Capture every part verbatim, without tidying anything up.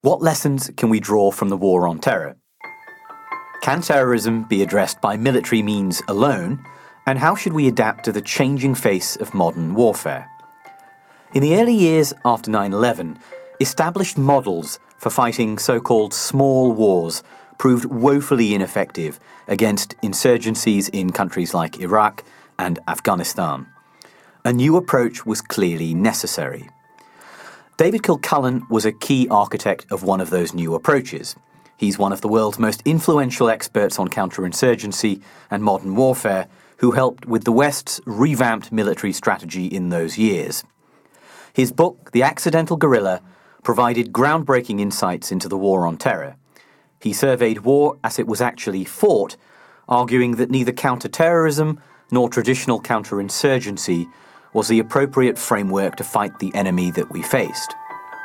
What lessons can we draw from the War on Terror? Can terrorism be addressed by military means alone? And how should we adapt to the changing face of modern warfare? In the early years after nine eleven, established models for fighting so-called small wars proved woefully ineffective against insurgencies in countries like Iraq and Afghanistan. A new approach was clearly necessary. David Kilcullen was a key architect of one of those new approaches. He's one of the world's most influential experts on counterinsurgency and modern warfare, who helped with the West's revamped military strategy in those years. His book, The Accidental Guerrilla, provided groundbreaking insights into the War on Terror. He surveyed war as it was actually fought, arguing that neither counter-terrorism nor traditional counterinsurgency was the appropriate framework to fight the enemy that we faced.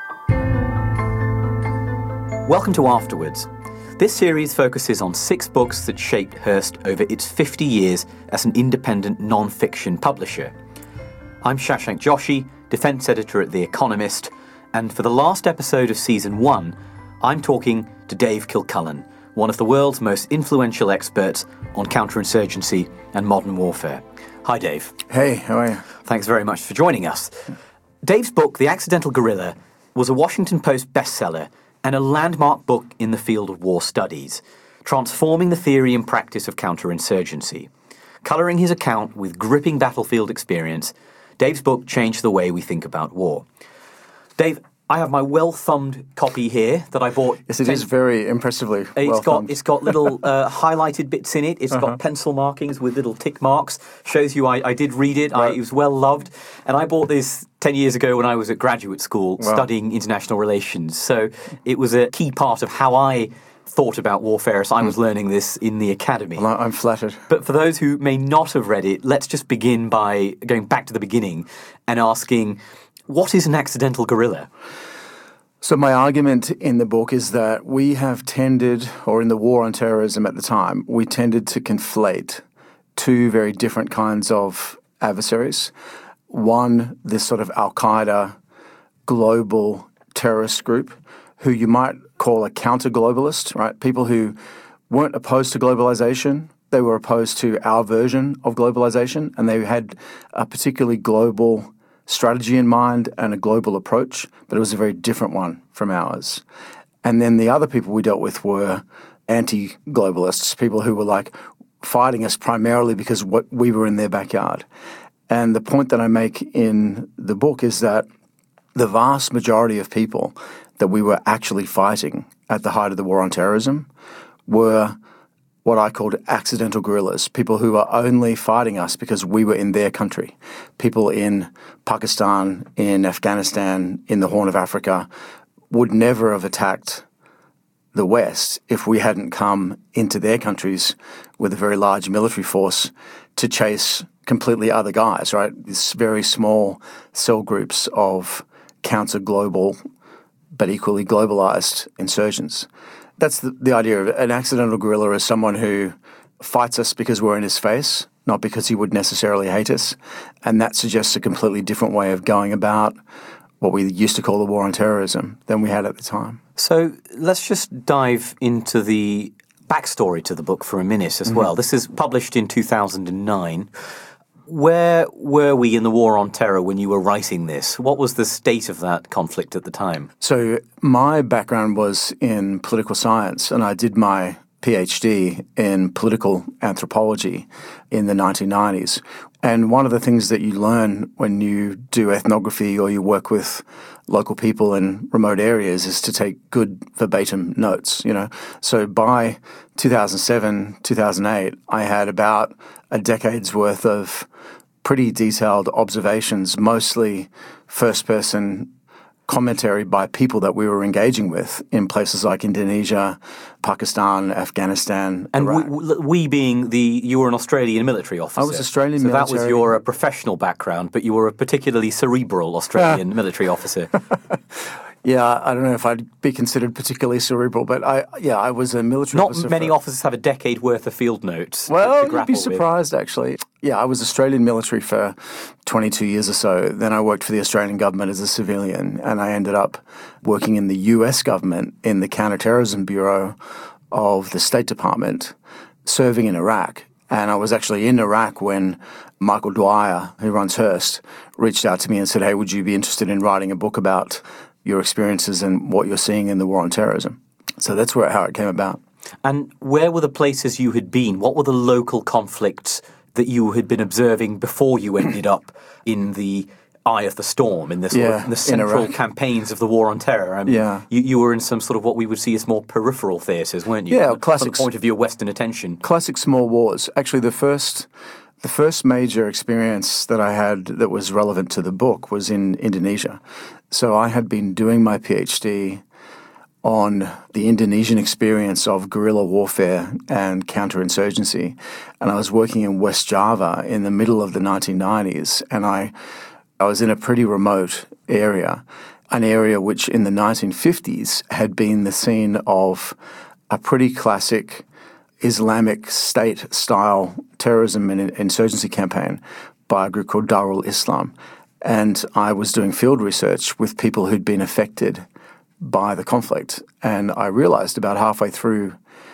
Welcome to Afterwards. This series focuses on six books that shaped Hearst over its fifty years as an independent non-fiction publisher. I'm Shashank Joshi, defence editor at The Economist, and for the last episode of season one, I'm talking to Dave Kilcullen, one of the world's most influential experts on counterinsurgency and modern warfare. Hi, Dave. Hey, how are you? Thanks very much for joining us. Dave's book, The Accidental Guerrilla, was a Washington Post bestseller and a landmark book in the field of war studies, transforming the theory and practice of counterinsurgency. Colouring his account with gripping battlefield experience, Dave's book changed the way we think about war. Dave, I have my well-thumbed copy here that I bought. Yes, it ten... is very impressively It's well-thumbed. got it's got little uh, highlighted bits in it. It's uh-huh. got pencil markings with little tick marks. Shows you I, I did read it. Right. I, it was well loved. And I bought this ten years ago when I was at graduate school wow. studying international relations. So it was a key part of how I thought about warfare as I was mm. learning this in the academy. Well, I'm flattered. But for those who may not have read it, let's just begin by going back to the beginning and asking, what is an accidental guerrilla? So my argument in the book is that we have tended, or in the war on terrorism at the time, we tended to conflate two very different kinds of adversaries. One, this sort of Al-Qaeda global terrorist group, who you might call a counter-globalist, right? People who weren't opposed to globalization. They were opposed to our version of globalization, and they had a particularly global strategy in mind and a global approach, but it was a very different one from ours. And then the other people we dealt with were anti-globalists, people who were like fighting us primarily because what we were in their backyard. And the point that I make in the book is that the vast majority of people that we were actually fighting at the height of the war on terrorism were what I called accidental guerrillas, people who were only fighting us because we were in their country. People in Pakistan, in Afghanistan, in the Horn of Africa would never have attacked the West if we hadn't come into their countries with a very large military force to chase completely other guys, right? These very small cell groups of counter-global but equally globalized insurgents. That's the, the idea of it. An accidental guerrilla is someone who fights us because we're in his face, not because he would necessarily hate us. And that suggests a completely different way of going about what we used to call the war on terrorism than we had at the time. So let's just dive into the backstory to the book for a minute as mm-hmm. well. This is published in two thousand nine. Where were we in the war on terror when you were writing this? What was the state of that conflict at the time? So my background was in political science, and I did my PhD in political anthropology in the nineteen nineties. And one of the things that you learn when you do ethnography or you work with local people in remote areas is to take good verbatim notes, you know. So by two thousand seven, two thousand eight, I had about a decade's worth of pretty detailed observations, mostly first-person commentary by people that we were engaging with in places like Indonesia, Pakistan, Afghanistan, and Iraq. we, we being the, you were an Australian military officer. I was Australian so military. So that was your uh, professional background, but you were a particularly cerebral Australian military officer. Yeah, I don't know if I'd be considered particularly cerebral, but I, yeah, I was a military Not officer. many for, officers have a decade worth of field notes. Well, to, to you'd grapple be surprised, with. actually. Yeah, I was Australian military for twenty-two years or so. Then I worked for the Australian government as a civilian, and I ended up working in the U S government in the Counterterrorism Bureau of the State Department, serving in Iraq. And I was actually in Iraq when Michael Dwyer, who runs Hearst, reached out to me and said, hey, would you be interested in writing a book about your experiences and what you're seeing in the war on terrorism? So that's where how it came about. And where were the places you had been? What were the local conflicts that you had been observing before you ended up in the eye of the storm, in the, sort yeah, of, in the central in campaigns of the war on terror? I mean, yeah. you, you were in some sort of what we would see as more peripheral theatres, weren't you? Yeah, from, classic. From the point of view of Western attention. Classic small wars. Actually, the first, the first major experience that I had that was relevant to the book was in Indonesia. So I had been doing my PhD on the Indonesian experience of guerrilla warfare and counterinsurgency. And I was working in West Java in the middle of the nineteen nineties, and I I was in a pretty remote area, an area which in the nineteen fifties had been the scene of a pretty classic Islamic State-style terrorism and insurgency campaign by a group called Darul Islam. And I was doing field research with people who'd been affected by the conflict. And I realized about halfway through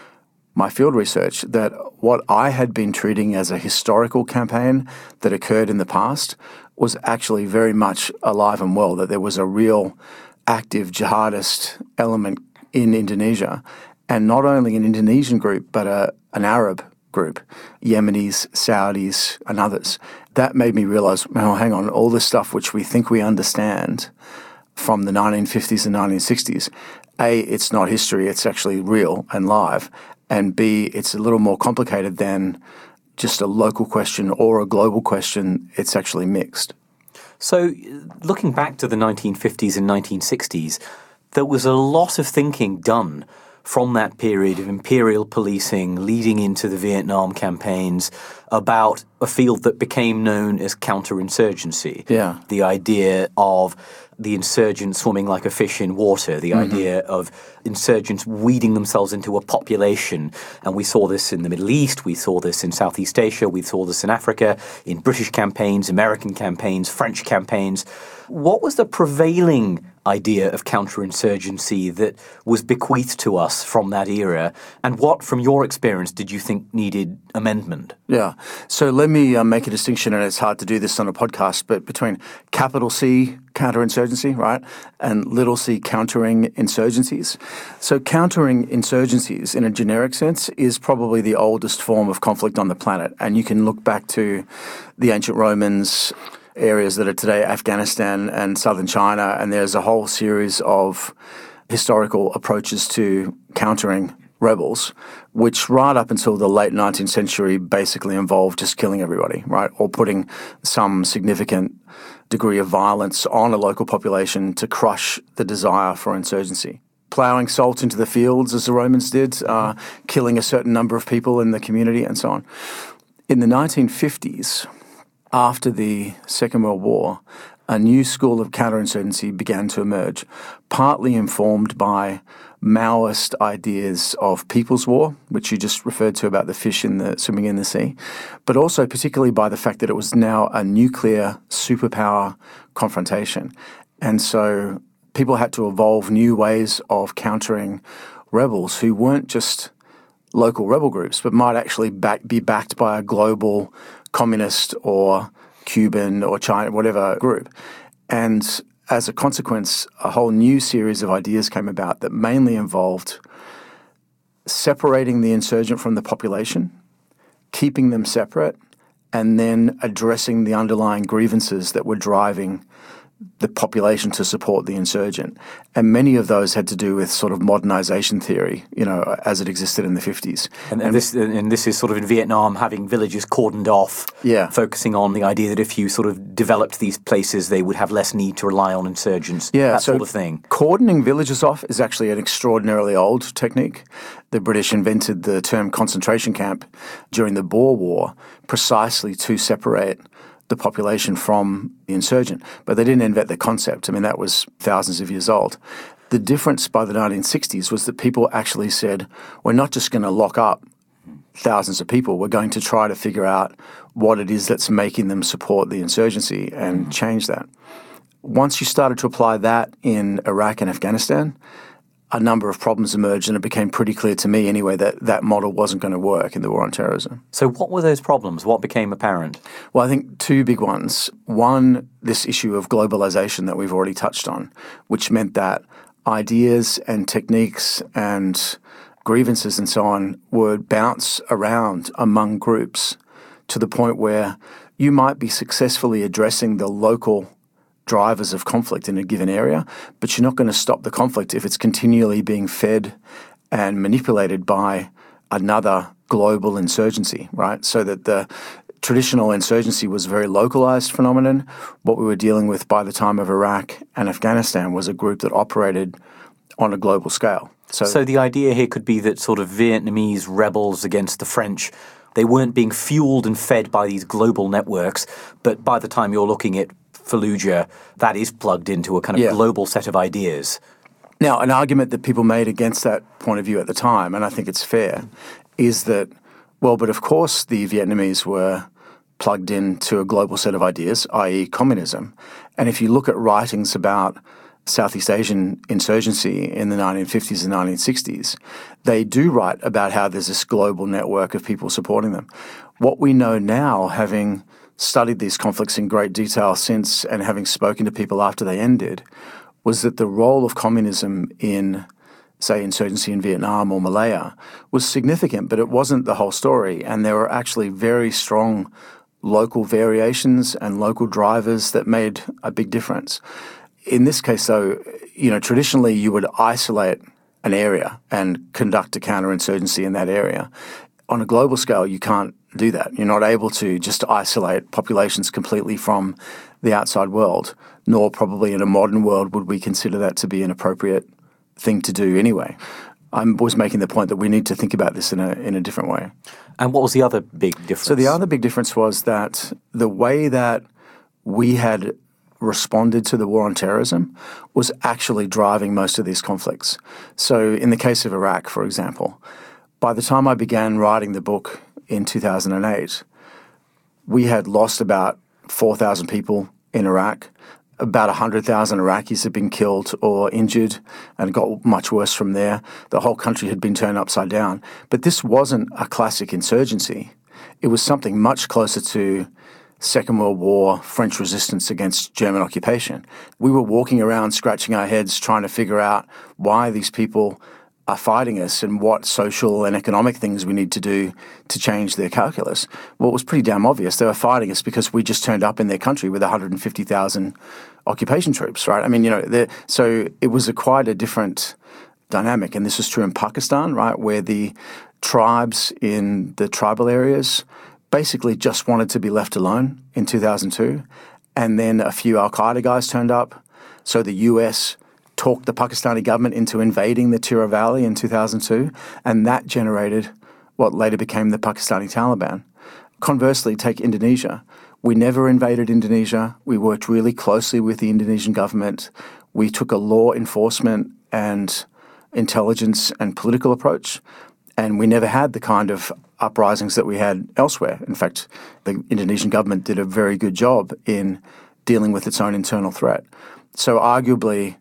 my field research that what I had been treating as a historical campaign that occurred in the past was actually very much alive and well, that there was a real active jihadist element in Indonesia, and not only an Indonesian group, but a, an Arab group, Yemenis, Saudis, and others. That made me realize, oh, hang on, all this stuff which we think we understand from the nineteen fifties and nineteen sixties, A, it's not history, it's actually real and live, and B, it's a little more complicated than just a local question or a global question. It's actually mixed. So looking back to the nineteen fifties and nineteen sixties, there was a lot of thinking done from that period of imperial policing leading into the Vietnam campaigns about a field that became known as counterinsurgency. Yeah. The idea of the insurgents swimming like a fish in water, the mm-hmm. idea of insurgents weeding themselves into a population. And we saw this in the Middle East, we saw this in Southeast Asia, we saw this in Africa, in British campaigns, American campaigns, French campaigns. What was the prevailing idea of counterinsurgency that was bequeathed to us from that era? And what, from your experience, did you think needed amendment? Yeah. So let me uh, make a distinction, and it's hard to do this on a podcast, but between capital C counterinsurgency, right, and little c countering insurgencies. So countering insurgencies, in a generic sense, is probably the oldest form of conflict on the planet. And you can look back to the ancient Romans, areas that are today Afghanistan and southern China, and there's a whole series of historical approaches to countering rebels, which right up until the late nineteenth century basically involved just killing everybody, right, or putting some significant degree of violence on a local population to crush the desire for insurgency. Ploughing salt into the fields, as the Romans did, uh, killing a certain number of people in the community, and so on. In the nineteen fifties, after the Second World War, a new school of counterinsurgency began to emerge, partly informed by Maoist ideas of people's war, which you just referred to about the fish in the swimming in the sea, but also particularly by the fact that it was now a nuclear superpower confrontation. And so people had to evolve new ways of countering rebels who weren't just local rebel groups, but might actually back, be backed by a global communist or Cuban or China, whatever group. And as a consequence, a whole new series of ideas came about that mainly involved separating the insurgent from the population, keeping them separate, and then addressing the underlying grievances that were driving the population to support the insurgent. And many of those had to do with sort of modernization theory, you know, as it existed in the fifties. And, and this and this is sort of in Vietnam, having villages cordoned off, yeah. focusing on the idea that if you sort of developed these places, they would have less need to rely on insurgents, yeah, that so sort of thing. Cordoning villages off is actually an extraordinarily old technique. The British invented the term concentration camp during the Boer War precisely to separate the population from the insurgent. But they didn't invent the concept. I mean, that was thousands of years old. The difference by the nineteen sixties was that people actually said, we're not just going to lock up thousands of people, we're going to try to figure out what it is that's making them support the insurgency and change that. Once you started to apply that in Iraq and Afghanistan, a number of problems emerged, and it became pretty clear to me anyway that that model wasn't going to work in the war on terrorism. So what were those problems? What became apparent? Well, I think two big ones. One, this issue of globalization that we've already touched on, which meant that ideas and techniques and grievances and so on would bounce around among groups to the point where you might be successfully addressing the local drivers of conflict in a given area, but you're not going to stop the conflict if it's continually being fed and manipulated by another global insurgency, right? So that the traditional insurgency was a very localized phenomenon. What we were dealing with by the time of Iraq and Afghanistan was a group that operated on a global scale. So, so the idea here could be that sort of Vietnamese rebels against the French, they weren't being fueled and fed by these global networks, but by the time you're looking at Fallujah, that is plugged into a kind of yeah. global set of ideas. Now, an argument that people made against that point of view at the time, and I think it's fair, is that, well, but of course the Vietnamese were plugged into a global set of ideas, that is communism. And if you look at writings about Southeast Asian insurgency in the nineteen fifties and nineteen sixties, they do write about how there's this global network of people supporting them. What we know now, having studied these conflicts in great detail since and having spoken to people after they ended, was that the role of communism in, say, insurgency in Vietnam or Malaya was significant, but it wasn't the whole story. And there were actually very strong local variations and local drivers that made a big difference. In this case, though, you know, traditionally you would isolate an area and conduct a counterinsurgency in that area. On a global scale, you can't do that. You're not able to just isolate populations completely from the outside world, nor probably in a modern world would we consider that to be an appropriate thing to do anyway. I was making the point that we need to think about this in a in a different way. And what was the other big difference? So the other big difference was that the way that we had responded to the war on terrorism was actually driving most of these conflicts. So in the case of Iraq, for example, by the time I began writing the book in two thousand eight, we had lost about four thousand people in Iraq. About one hundred thousand Iraqis had been killed or injured, and it got much worse from there. The whole country had been turned upside down. But this wasn't a classic insurgency. It was something much closer to Second World War, French resistance against German occupation. We were walking around scratching our heads trying to figure out why these people are fighting us and what social and economic things we need to do to change their calculus. Well, it was pretty damn obvious. They were fighting us because we just turned up in their country with one hundred fifty thousand occupation troops, right? I mean, you know, so it was a quite a different dynamic. And this was true in Pakistan, right, where the tribes in the tribal areas basically just wanted to be left alone in two thousand two. And then a few al-Qaeda guys turned up. So the U S talked the Pakistani government into invading the Tirah Valley in two thousand two, and that generated what later became the Pakistani Taliban. Conversely, take Indonesia. We never invaded Indonesia. We worked really closely with the Indonesian government. We took a law enforcement and intelligence and political approach, and we never had the kind of uprisings that we had elsewhere. In fact, the Indonesian government did a very good job in dealing with its own internal threat. So arguably,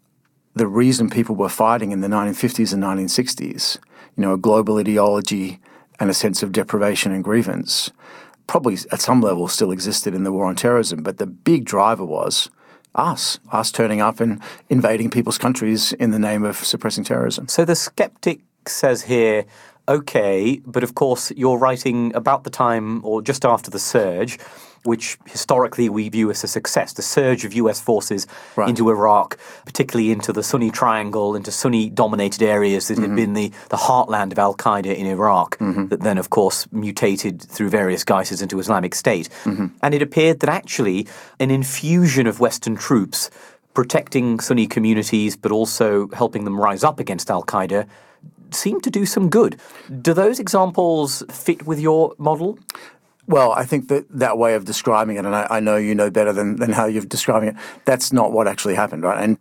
the reason people were fighting in the nineteen fifties and nineteen sixties, you know, a global ideology and a sense of deprivation and grievance, probably at some level still existed in the war on terrorism. But the big driver was us, us turning up and invading people's countries in the name of suppressing terrorism. So the skeptic says here, okay, but of course you're writing about the time or just after the surge, which historically we view as a success, the surge of U S forces right. into Iraq, particularly into the Sunni triangle, into Sunni-dominated areas that mm-hmm. had been the, the heartland of al-Qaeda in Iraq, mm-hmm. that then, of course, mutated through various guises into Islamic State. Mm-hmm. And it appeared that actually an infusion of Western troops protecting Sunni communities but also helping them rise up against al-Qaeda seemed to do some good. Do those examples fit with your model? Well, I think that that way of describing it, and I, I know you know better than, than how you're describing it, that's not what actually happened, right? And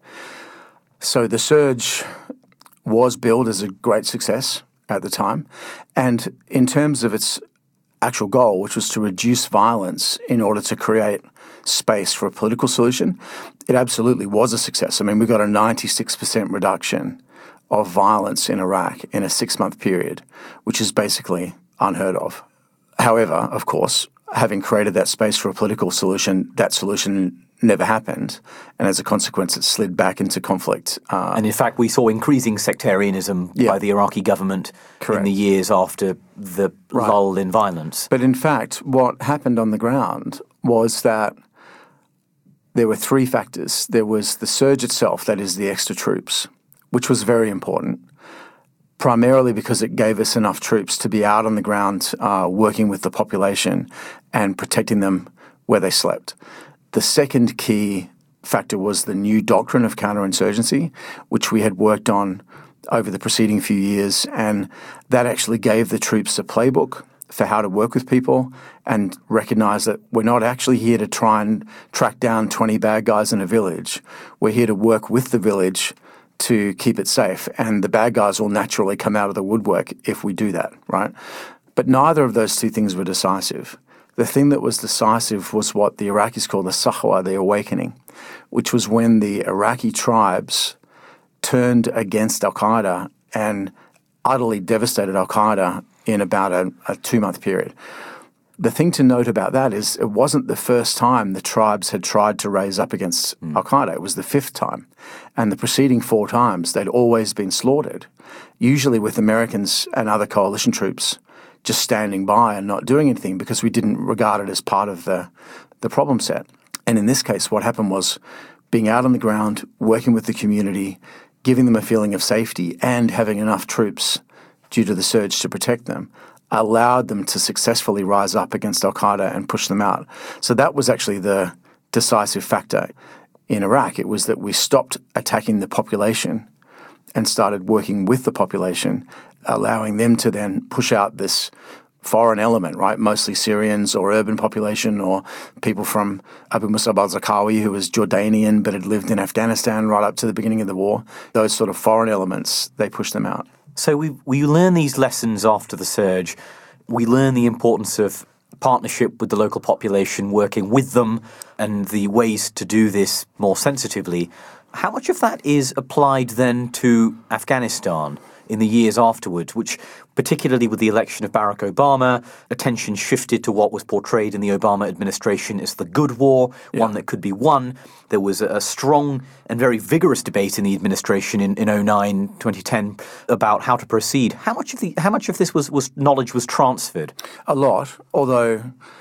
so the surge was billed as a great success at the time. And in terms of its actual goal, which was to reduce violence in order to create space for a political solution, it absolutely was a success. I mean, we got a ninety-six percent reduction of violence in Iraq in a six-month period, which is basically unheard of. However, of course, having created that space for a political solution, that solution never happened. And as a consequence, it slid back into conflict. Uh, and in fact, we saw increasing sectarianism yeah, by the Iraqi government correct. in the years after the right. lull in violence. But in fact, what happened on the ground was that there were three factors. There was the surge itself, that is the extra troops, which was very important, primarily because it gave us enough troops to be out on the ground uh, working with the population and protecting them where they slept. The second key factor was the new doctrine of counterinsurgency, which we had worked on over the preceding few years, and that actually gave the troops a playbook for how to work with people and recognize that we're not actually here to try and track down twenty bad guys in a village. We're here to work with the village to keep it safe, and the bad guys will naturally come out of the woodwork if we do that, right? But neither of those two things were decisive. The thing that was decisive was what the Iraqis call the Sahwa, the awakening, which was when the Iraqi tribes turned against al-Qaeda and utterly devastated al-Qaeda in about a, a two-month period. The thing to note about that is it wasn't the first time the tribes had tried to raise up against mm. al-Qaeda. It was the fifth time. And the preceding four times, they'd always been slaughtered, usually with Americans and other coalition troops just standing by and not doing anything because we didn't regard it as part of the, the problem set. And in this case, what happened was being out on the ground, working with the community, giving them a feeling of safety and having enough troops due to the surge to protect them, allowed them to successfully rise up against al-Qaeda and push them out. So that was actually the decisive factor in Iraq. It was that we stopped attacking the population and started working with the population, allowing them to then push out this foreign element, right? Mostly Syrians or urban population or people from Abu Musab al-Zarqawi, who was Jordanian but had lived in Afghanistan right up to the beginning of the war. Those sort of foreign elements, they pushed them out. So we we learn these lessons after the surge. We learn the importance of partnership with the local population, working with them, and the ways to do this more sensitively. How much of that is applied then to Afghanistan in the years afterwards, which, particularly with the election of Barack Obama, attention shifted to what was portrayed in the Obama administration as the good war, yeah. one that could be won. There was a strong and very vigorous debate in the administration in, in oh nine, twenty ten about how to proceed. How much of the how much of this was, was knowledge was transferred? A lot, although...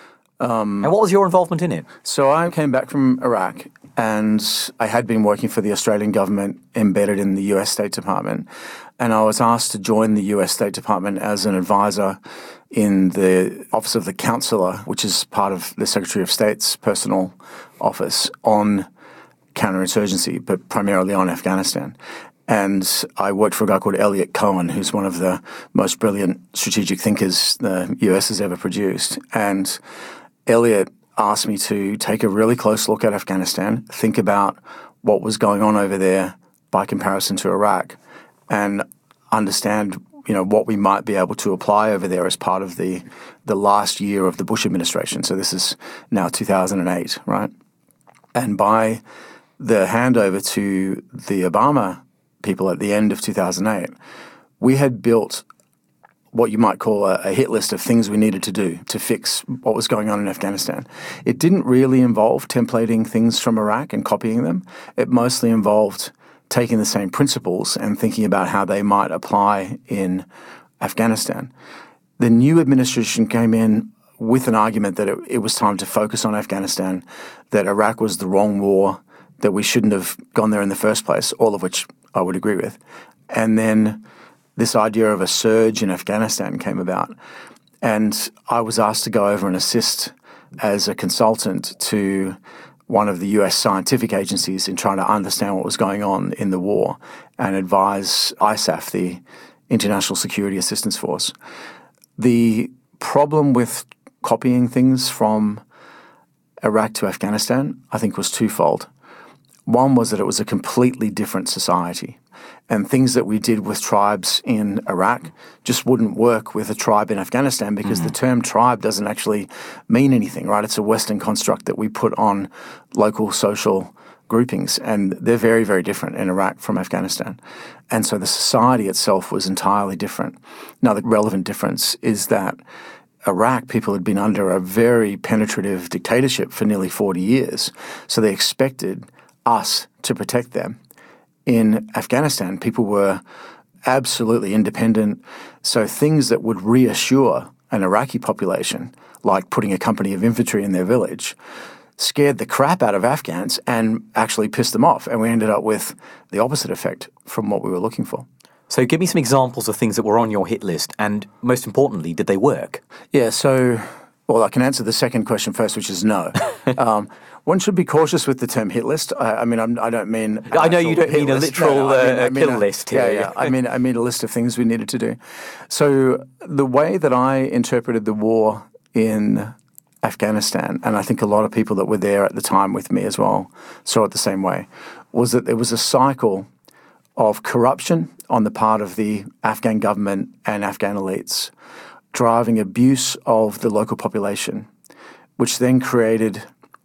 Um, and what was your involvement in it? So I came back from Iraq and I had been working for the Australian government embedded in the U S State Department. And I was asked to join the U S State Department as an advisor in the Office of the Counselor, which is part of the Secretary of State's personal office, on counterinsurgency, but primarily on Afghanistan. And I worked for a guy called Elliot Cohen, who's one of the most brilliant strategic thinkers the U S has ever produced. And Elliot asked me to take a really close look at Afghanistan, think about what was going on over there by comparison to Iraq, and understand, you know, what we might be able to apply over there as part of the the last year of the Bush administration. So this is now two thousand eight, right? And by the handover to the Obama people at the end of two thousand eight, we had built what you might call a, a hit list of things we needed to do to fix what was going on in Afghanistan. It didn't really involve templating things from Iraq and copying them. It mostly involved taking the same principles and thinking about how they might apply in Afghanistan. The new administration came in with an argument that it, it was time to focus on Afghanistan, that Iraq was the wrong war, that we shouldn't have gone there in the first place, all of which I would agree with. And then this idea of a surge in Afghanistan came about. And I was asked to go over and assist as a consultant to one of the U S scientific agencies in trying to understand what was going on in the war and advise I S A F, the International Security Assistance Force. The problem with copying things from Iraq to Afghanistan, I think, was twofold. One was that it was a completely different society, and things that we did with tribes in Iraq just wouldn't work with a tribe in Afghanistan because mm-hmm. the term tribe doesn't actually mean anything, right? It's a Western construct that we put on local social groupings, and they're very, very different in Iraq from Afghanistan. And so the society itself was entirely different. Now, the relevant difference is that Iraq, people had been under a very penetrative dictatorship for nearly forty years, so they expected us to protect them. In Afghanistan, people were absolutely independent, so things that would reassure an Iraqi population, like putting a company of infantry in their village, scared the crap out of Afghans and actually pissed them off, and we ended up with the opposite effect from what we were looking for. So give me some examples of things that were on your hit list, and most importantly, did they work? Yeah, so, well, I can answer the second question first, which is no. um, one should be cautious with the term hit list. I, I mean, I'm, I don't mean... I know you don't mean list. a literal no, no, I mean, I mean kill a, list here. Yeah, yeah. I mean, I mean a list of things we needed to do. So the way that I interpreted the war in Afghanistan, and I think a lot of people that were there at the time with me as well saw it the same way, was that there was a cycle of corruption on the part of the Afghan government and Afghan elites, driving abuse of the local population, which then created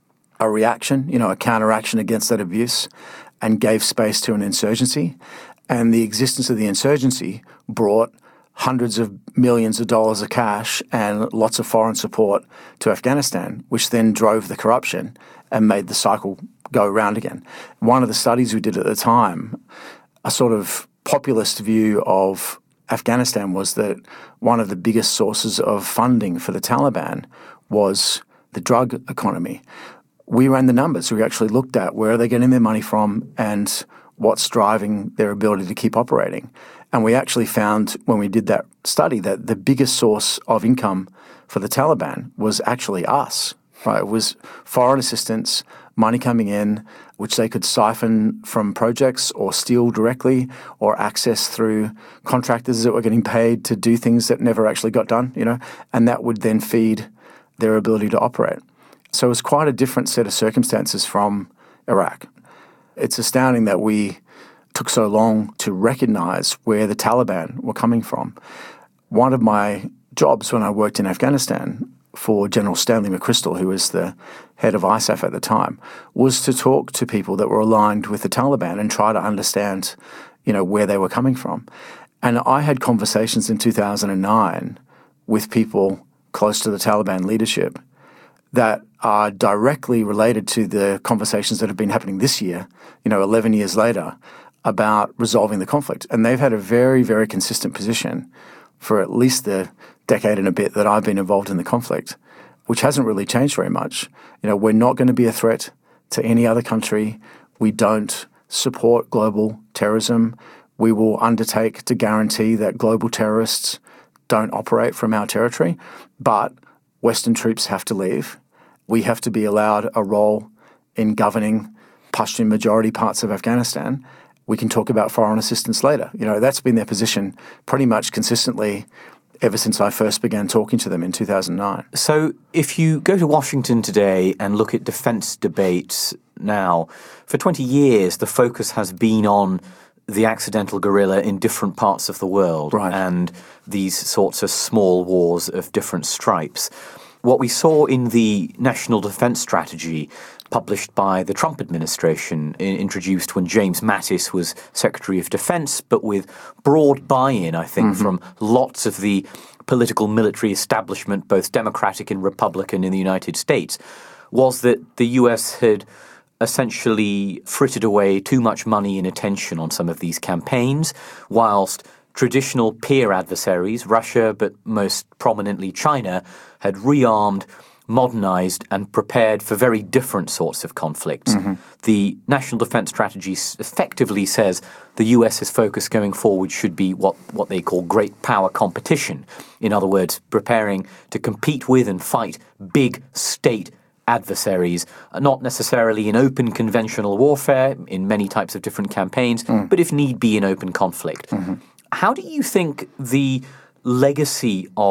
a reaction, you know, a counteraction against that abuse, and gave space to an insurgency. And the existence of the insurgency brought hundreds of millions of dollars of cash and lots of foreign support to Afghanistan, which then drove the corruption and made the cycle go round again. One of the studies we did at the time, a sort of populist view of Afghanistan was that one of the biggest sources of funding for the Taliban was the drug economy. We ran the numbers. We actually looked at where are they getting their money from and what's driving their ability to keep operating. And we actually found when we did that study that the biggest source of income for the Taliban was actually us. Right? It was foreign assistance, money coming in, which they could siphon from projects or steal directly or access through contractors that were getting paid to do things that never actually got done, you know, and that would then feed their ability to operate. So it was quite a different set of circumstances from Iraq. It's astounding that we took so long to recognize where the Taliban were coming from. One of my jobs when I worked in Afghanistan for General Stanley McChrystal, who was the head of I S A F at the time, was to talk to people that were aligned with the Taliban and try to understand, you know, where they were coming from. And I had conversations in two thousand nine with people close to the Taliban leadership that are directly related to the conversations that have been happening this year, you know, eleven years later, about resolving the conflict. And they've had a very, very consistent position for at least the decade and a bit that I've been involved in the conflict, which hasn't really changed very much. You know, we're not going to be a threat to any other country. We don't support global terrorism. We will undertake to guarantee that global terrorists don't operate from our territory, but Western troops have to leave. We have to be allowed a role in governing Pashtun majority parts of Afghanistan. We can talk about foreign assistance later. You know, that's been their position pretty much consistently ever since I first began talking to them in two thousand nine. So if you go to Washington today and look at defense debates now, for twenty years the focus has been on the accidental guerrilla in different parts of the world, right, and these sorts of small wars of different stripes. What we saw in the National Defense Strategy published by the Trump administration, introduced when James Mattis was Secretary of Defense, but with broad buy-in, I think, mm-hmm. from lots of the political military establishment, both Democratic and Republican in the United States, was that the U S had essentially frittered away too much money and attention on some of these campaigns, whilst traditional peer adversaries, Russia, but most prominently China, had rearmed, modernized, and prepared for very different sorts of conflicts. Mm-hmm. The National Defense Strategy effectively says the U S's focus going forward should be what, what they call great power competition. In other words, preparing to compete with and fight big state adversaries, not necessarily in open conventional warfare, in many types of different campaigns, mm. but if need be in open conflict. Mm-hmm. How do you think the legacy of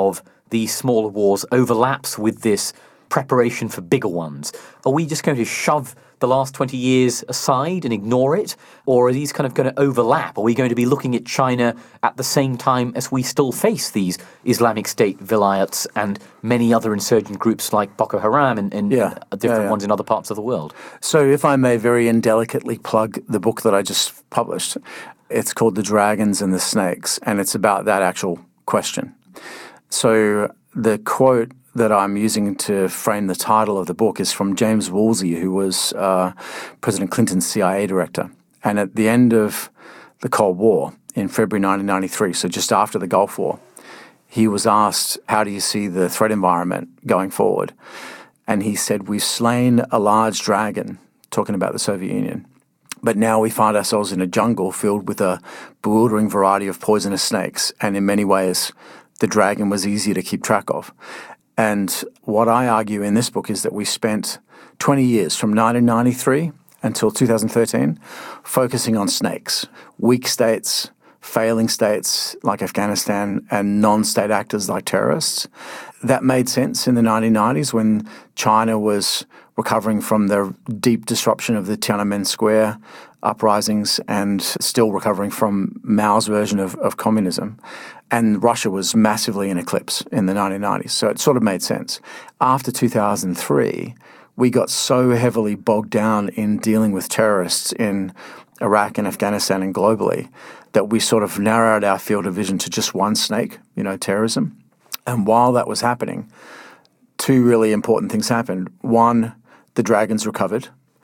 these smaller wars overlaps with this preparation for bigger ones? Are we just going to shove the last twenty years aside and ignore it? Or are these kind of going to overlap? Are we going to be looking at China at the same time as we still face these Islamic State vilayats and many other insurgent groups like Boko Haram and, and Yeah. different Yeah, yeah. ones in other parts of the world? So if I may very indelicately plug the book that I just published, it's called The Dragons and the Snakes, and it's about that actual question. So the quote that I'm using to frame the title of the book is from James Woolsey, who was uh, President Clinton's C I A director. And at the end of the Cold War in February nineteen ninety-three, so just after the Gulf War, he was asked, how do you see the threat environment going forward? And he said, we've slain a large dragon, talking about the Soviet Union, but now we find ourselves in a jungle filled with a bewildering variety of poisonous snakes. And in many ways, the dragon was easier to keep track of. And what I argue in this book is that we spent twenty years, from nineteen ninety-three until two thousand thirteen, focusing on snakes, weak states, failing states like Afghanistan, and non-state actors like terrorists. That made sense in the nineteen nineties when China was recovering from the deep disruption of the Tiananmen Square uprisings and still recovering from Mao's version of, of communism. And Russia was massively in eclipse in the nineteen nineties. So it sort of made sense. After two thousand three, we got so heavily bogged down in dealing with terrorists in Iraq and Afghanistan and globally that we sort of narrowed our field of vision to just one snake, you know, terrorism. And while that was happening, two really important things happened. One, the dragons recovered.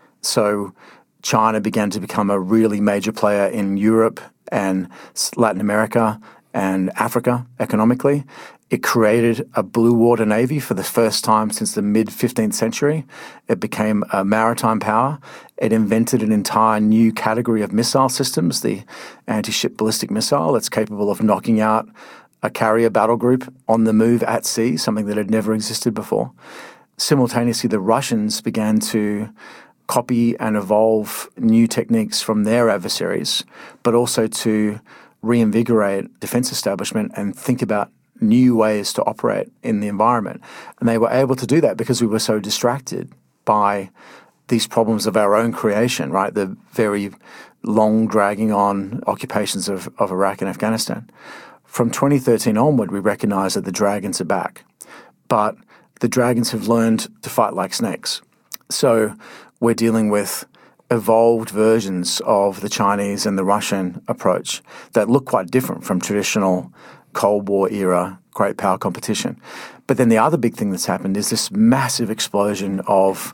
So China began to become a really major player in Europe and Latin America and Africa economically. It created a blue water navy for the first time since the mid-fifteenth century. It became a maritime power. It invented an entire new category of missile systems, the anti-ship ballistic missile that's capable of knocking out a carrier battle group on the move at sea, something that had never existed before. Simultaneously, the Russians began to copy and evolve new techniques from their adversaries, but also to reinvigorate defense establishment and think about new ways to operate in the environment. And they were able to do that because we were so distracted by these problems of our own creation, right? The very long dragging on occupations of, of Iraq and Afghanistan. From twenty thirteen onward, we recognized that the dragons are back, but the dragons have learned to fight like snakes. So we're dealing with evolved versions of the Chinese and the Russian approach that look quite different from traditional Cold War era great power competition. But then the other big thing that's happened is this massive explosion of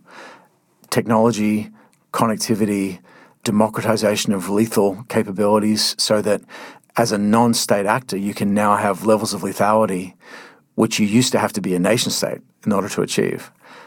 technology, connectivity, democratization of lethal capabilities so that as a non-state actor, you can now have levels of lethality which you used to have to be a nation state in order to achieve.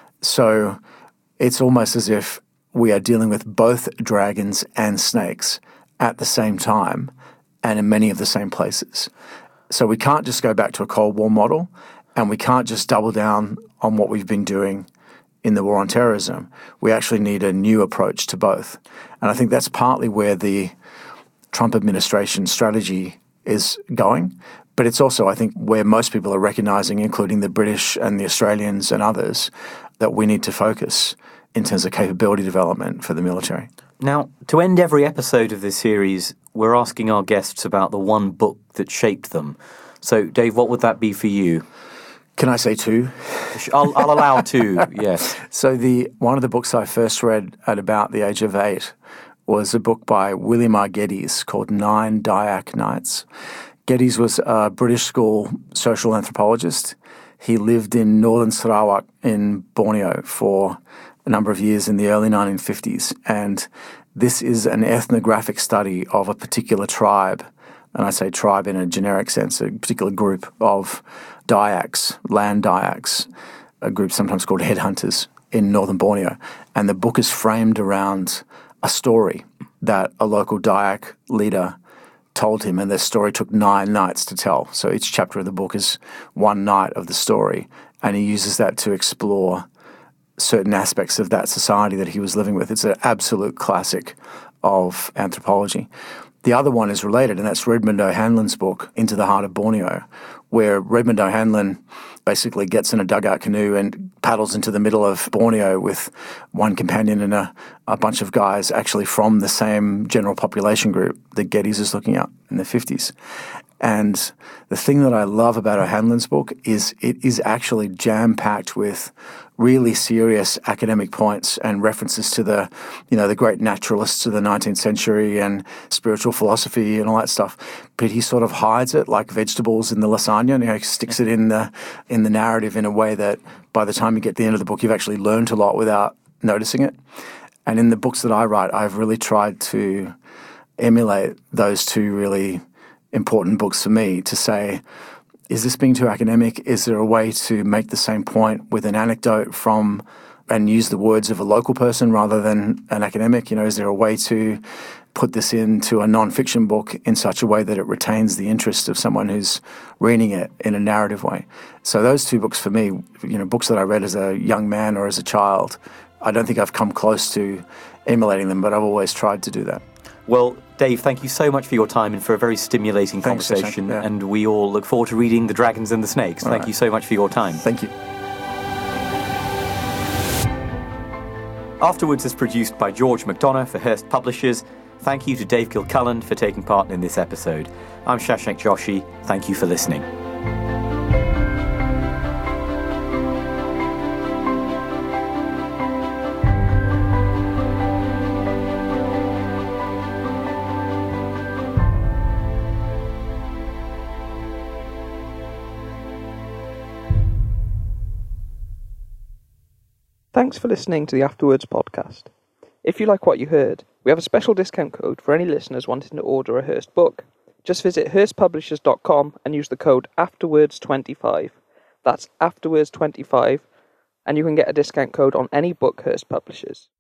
So it's almost as if we are dealing with both dragons and snakes at the same time and in many of the same places. So we can't just go back to a Cold War model, and we can't just double down on what we've been doing in the war on terrorism. We actually need a new approach to both. And I think that's partly where the Trump administration strategy is going. But it's also, I think, where most people are recognizing, including the British and the Australians and others, that we need to focus in terms of capability development for the military. Now, to end every episode of this series, we're asking our guests about the one book that shaped them. So, Dave, what would that be for you? Can I say two? I'll, I'll allow two, yes. So the one of the books I first read at about the age of eight was a book by William R. Geddes called Nine Dyak Nights. Geddes was a British school social anthropologist. He lived in northern Sarawak in Borneo for a number of years in the early nineteen fifties. And this is an ethnographic study of a particular tribe, and I say tribe in a generic sense, a particular group of Dyaks, land Dyaks, a group sometimes called headhunters in northern Borneo. And the book is framed around a story that a local Dyak leader told him, and the story took nine nights to tell. So each chapter of the book is one night of the story, and he uses that to explore certain aspects of that society that he was living with. It's an absolute classic of anthropology. The other one is related, and that's Redmond O'Hanlon's book, Into the Heart of Borneo, where Redmond O'Hanlon basically gets in a dugout canoe and paddles into the middle of Borneo with one companion and a, a bunch of guys actually from the same general population group that Geddes is looking at in the fifties. And the thing that I love about O'Hanlon's book is it is actually jam-packed with really serious academic points and references to the, you know, the great naturalists of the nineteenth century and spiritual philosophy and all that stuff. But he sort of hides it like vegetables in the lasagna, and he sticks it in the in the narrative in a way that by the time you get to the end of the book, you've actually learned a lot without noticing it. And in the books that I write, I've really tried to emulate those two really important books for me, to say, is this being too academic? Is there a way to make the same point with an anecdote from and use the words of a local person rather than an academic? You know, is there a way to put this into a non-fiction book in such a way that it retains the interest of someone who's reading it in a narrative way? So those two books for me, you know, books that I read as a young man or as a child, I don't think I've come close to emulating them, but I've always tried to do that. Well, Dave, thank you so much for your time and for a very stimulating Thanks, conversation. yeah. And we all look forward to reading The Dragons and the Snakes. All thank right. you so much for your time. Thank you. Afterwards is produced by George McDonough for Hearst Publishers. Thank you to Dave Kilcullen for taking part in this episode. I'm Shashank Joshi. Thank you for listening. Thanks for listening to the Afterwards podcast. If you like what you heard, we have a special discount code for any listeners wanting to order a Hearst book. Just visit hearst publishers dot com and use the code afterwards twenty-five. That's afterwards twenty-five, and you can get a discount code on any book Hearst publishes.